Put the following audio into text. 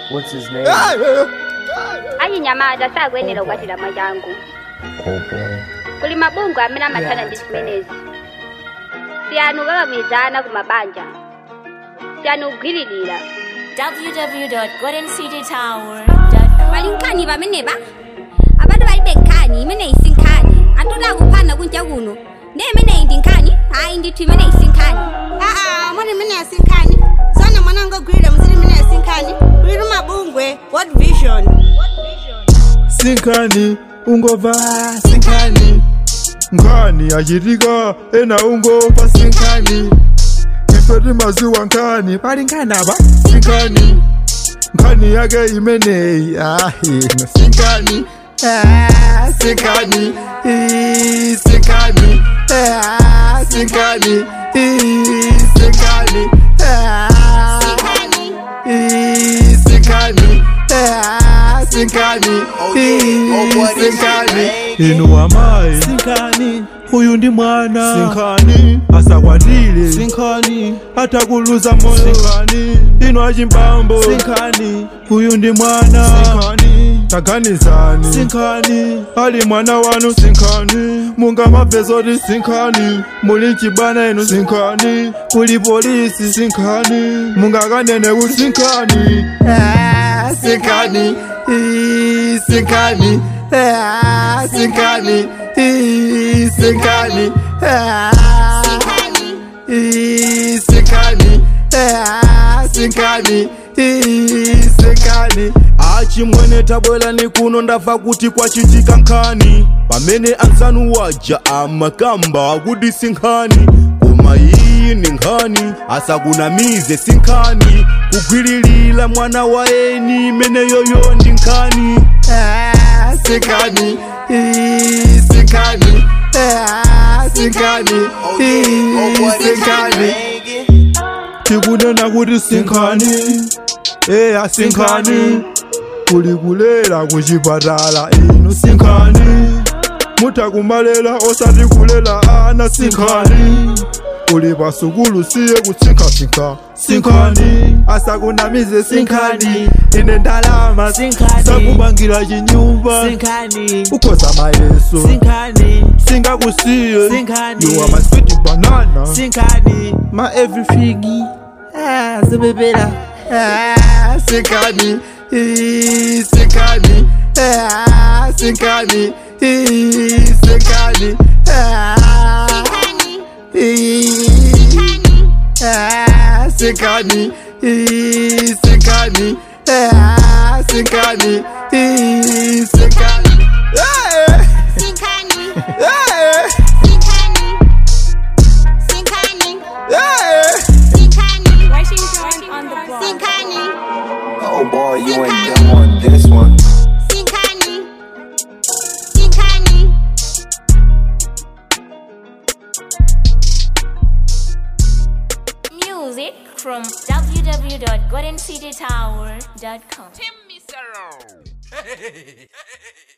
What's his name? Ayinyamaza sakwenela ukwatira majangu. Kuli mabungu amene amathana ndi zimenezi. Siyanu kakamizana kumabanja. Siyanu ugwiririra. www.goldencitytower.com Balinkani bameneba. Abantu balibe nkani imene isinkani. Atola kuphana kunja kuno. Nemene indi nkani, hayi ndithu imene isinkani. Mwana imene isinkani. Zona mwana ngogwirira muzili imene isinkani. Uri mabungwe, what vision? Sinkani, ungova sinkani. Nkani achitika ena ungova sinkani. Ifeti maziwa nkani, pali nkani apa sinkani. Nkani yake imenei, sinkani. Sinkani, sinkani, sinkani, sinkani, sinkani, sinkani, sinkani. Inu amayi sinkani, uyu ndi mwana sinkani, asakwatile sinkani, atakuluza moyo sinkani, inu achimbambo sinkani, uyu ndi mwana sinkani, taganizani sinkani, ali mwana wanu sinkani, munga mabvezoti sinkani, muli mchibwana inu sinkani, kuli polisi sinkani, munga kanene kuti sinkani, sinkani, sinkani, sinkani, sinkani, sinkani, sinkani, sinkani. Achimwene tabwela ni kuno ndafa kuti kwachitika nkani, pamene ansanu waja amakamba kuti sinkani, koma iyi ni nkhani asakunamize sinkani, kugwiririra mwana wa eni mene yoyo ndi nkhani. Sinkani, sinkani, sinkani, sinkani. Tikunena kuti sinkani, sinkani. Kuli kulela kuchipatala inu sinkani, mutakumalela osati kulela ana sinkani, kuli pasukulu siye kutsinka sinkani, asakunamize sinkani, ine ndalama sinkani, sakubangira chinyumba sinkani, ukhoza mayeso sinkani, singakusiye sinkani, you are my sweet banana sinkani, my everything zibebela sinkani, sinkani, sinkani, sinkani, sinkani, sinkani, sinkani, sinkani. Oh boy, you ain't done on this one. Music from www.goldencitytower.com.